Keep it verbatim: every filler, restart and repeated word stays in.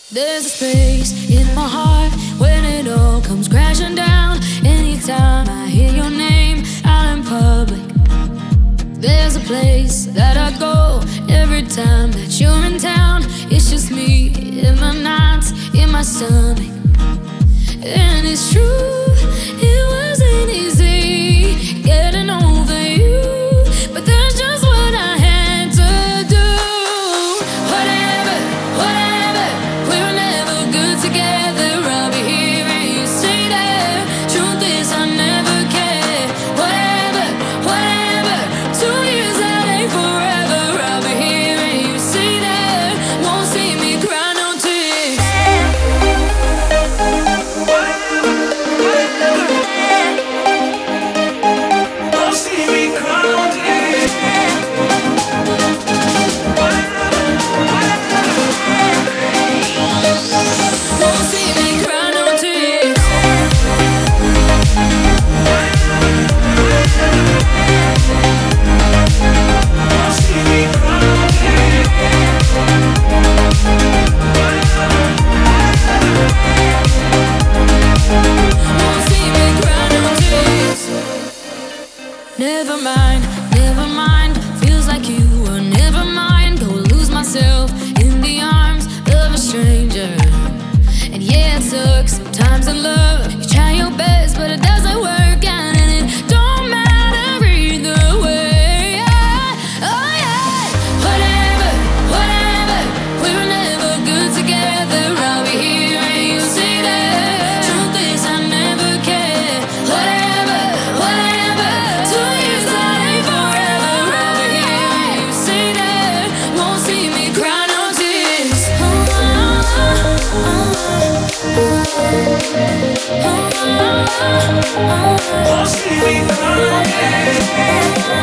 There's a space in my heart when it all comes crashing down. Anytime I hear your name out in public, there's a place that I go every time that you're in town. It's just me in my nights, in my stomach. And it's true, it wasn't easy getting over you, but that's just what I had to do. Whatever, whatever, we were never good together. I'll be here and you stay there. Truth is I never cared. Whatever, whatever, two years that ain't forever. I'll be here and you stay there. Won't see me cry no tears. Won't see me cry no tears. Won't see me cry no tears. Won't see me cry no tears. Won't see me cry no tears. Never mind, never mind. Feels like you were never mind. Go lose myself in the arms of a stranger. And yeah, it sucks sometimes in love. You try your best, but it doesn't work out, and it don't matter either way. Yeah. Oh yeah. Whatever, whatever. We were never good together. I'll be here and you stay there. Truth is I never cared. Whatever, whatever. Two years that ain't forever. I'll be here and you stay there. Won't see me cry no tears. Oh, oh, oh, oh, oh, oh, oh. Won't see me cry no tears.